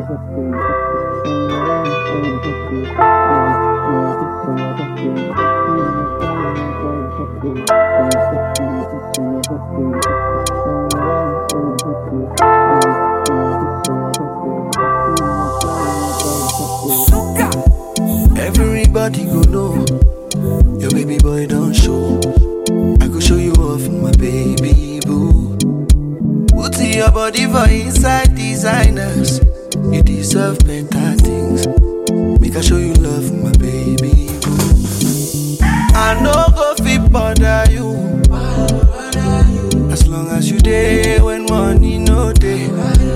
Everybody go know your baby boy don't show. I go show you off, my baby boo. Put your body for inside designers. You deserve better things. Make I show you love, my baby boo. I no go fit bother you. As long as you there when money no day.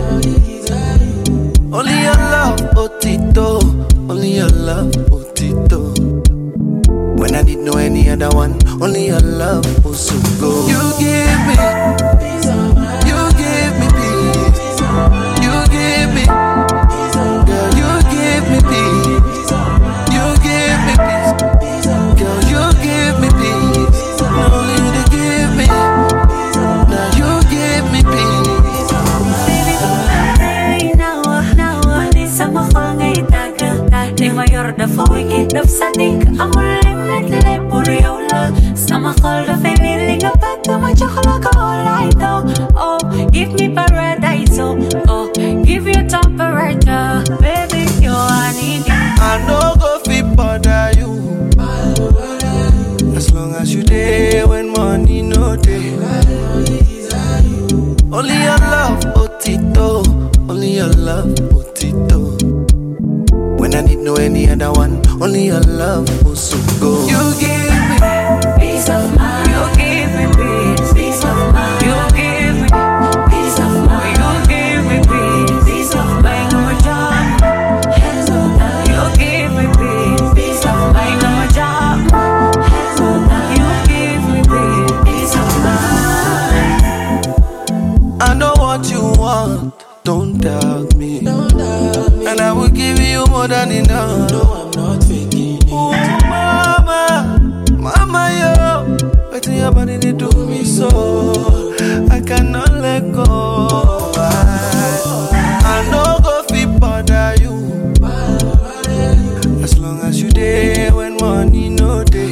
Only your love, Otito. Only your love, Otito. When I didn't know any other one, only your love was so good. You give me peace of mind. You give me peace. You give me, girl. You give me peace. You give me peace, girl. You give me peace. Not only you give me, now you give me peace. Baby, now, this summer ngay tagal. Di mayor da fawikit of sadik. Amulim le puriola. Sama call the family ka back to my chocolate light. Oh, give me paradise. Oh, give you temperature. Baby, you are needing. I no go fit bother you. As long as you there when money no day. Only your love, Otito. Only your love, Otito. When I didn't know any other one, only your love was so good. You give me peace of mind. You give me peace of mind. You give me peace of mind. You give me peace of mind. No job, hands on down. You give me peace of mind. No job, hands on down. You give me peace of mind. I know what you want, don't doubt me. And I will give you more than enough. No, I'm not faking it. Ooh, mama, yo, waiting your body they do me so. I cannot let go. I no go fit bother you. As long as you there when money no day.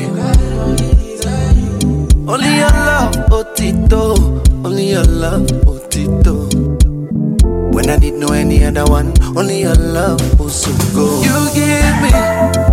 Only your love, Otito. Only your love, Otito. When I didn't know any other one, only your love was so good. You give me